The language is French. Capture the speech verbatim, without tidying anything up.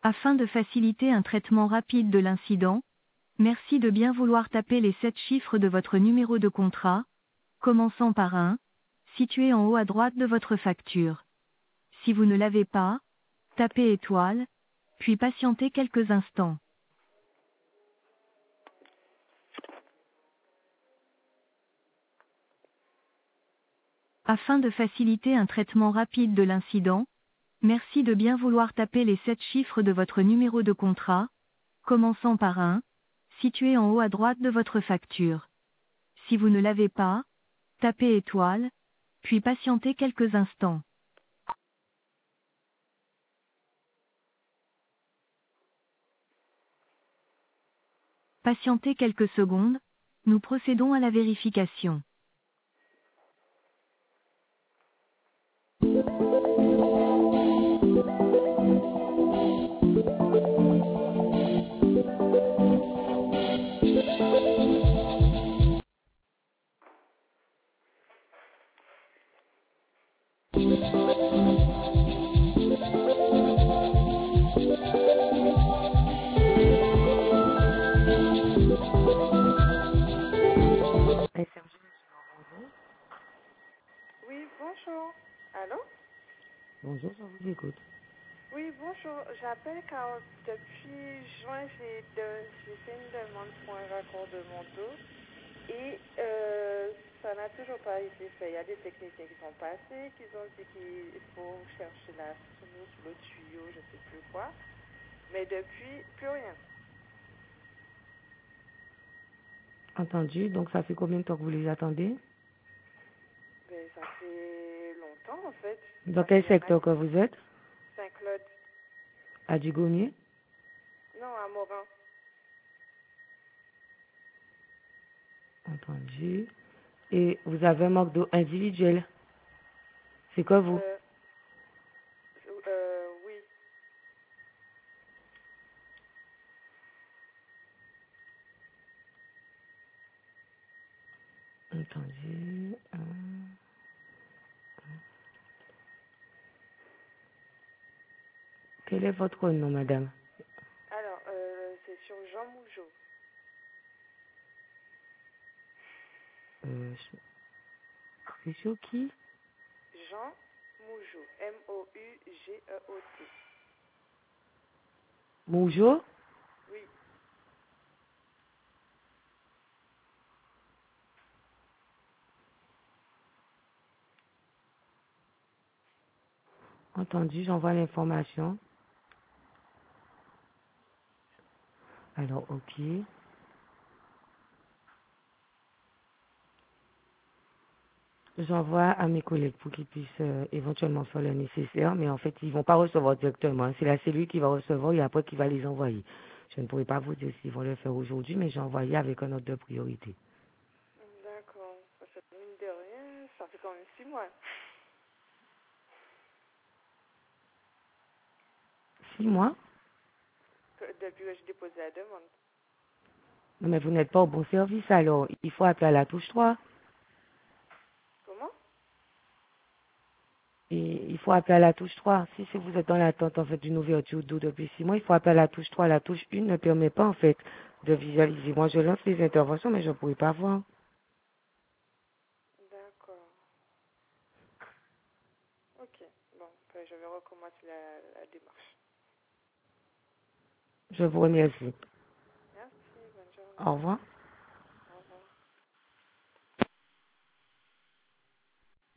Afin de faciliter un traitement rapide de l'incident, merci de bien vouloir taper les sept chiffres de votre numéro de contrat, commençant par un, situé en haut à droite de votre facture. Si vous ne l'avez pas, tapez étoile, puis patientez quelques instants. Afin de faciliter un traitement rapide de l'incident, merci de bien vouloir taper les sept chiffres de votre numéro de contrat, commençant par un, situé en haut à droite de votre facture. Si vous ne l'avez pas, tapez étoile, puis patientez quelques instants. Patientez quelques secondes, nous procédons à la vérification. Eh, Sergio, bonjour. Oui, bonjour. Allô? Bonjour, je vous écoute. Oui, bonjour. J'appelle car depuis juin, j'ai de- j'ai fait une demande pour un raccord de mon dos et euh, ça n'a toujours pas été fait. Il y a des techniciens qui sont passés, qui ont dit qu'il faut chercher la soumise, le tuyau, je sais plus quoi. Mais depuis, plus rien. Entendu. Donc, ça fait combien de temps que vous les attendez? Mais ça fait longtemps en fait. Dans Ça fait quel même secteur année. que vous êtes? Saint-Claude. À Dugommier? Non, à Morin. Entendu. Et vous avez un manque d'eau individuel. C'est quoi vous? Euh, euh, oui. Entendu. Euh, Quel est votre nom, madame? Alors, euh, c'est sur Jean Mougeot. Euh, je- C'est sur qui? Jean Mougeot. M O U G E O T. Bonjour. Oui. Entendu, j'envoie l'information. Alors, ok. J'envoie à mes collègues pour qu'ils puissent euh, éventuellement faire le nécessaire, mais en fait, ils vont pas recevoir directement. C'est la cellule qui va recevoir et après qui va les envoyer. Je ne pourrais pas vous dire s'ils vont le faire aujourd'hui, mais j'ai envoyé avec un ordre de priorité. D'accord. Parce que mine de rien, ça fait quand même six mois. Six mois? Que, depuis que j'ai déposé la demande. Non, mais vous n'êtes pas au bon service, alors il faut appeler à la touche trois. Comment? Et il faut appeler à la touche trois. Si, si vous êtes dans l'attente en fait d'une ouverture d'eau depuis six mois, il faut appeler à la touche trois. La touche un ne permet pas en fait de visualiser. Moi, je lance les interventions, mais je ne pourrais pas voir. D'accord. Ok. Bon, ben, je vais recommencer la, la démarche. Je vous remercie. Merci. Bonne journée. Au revoir.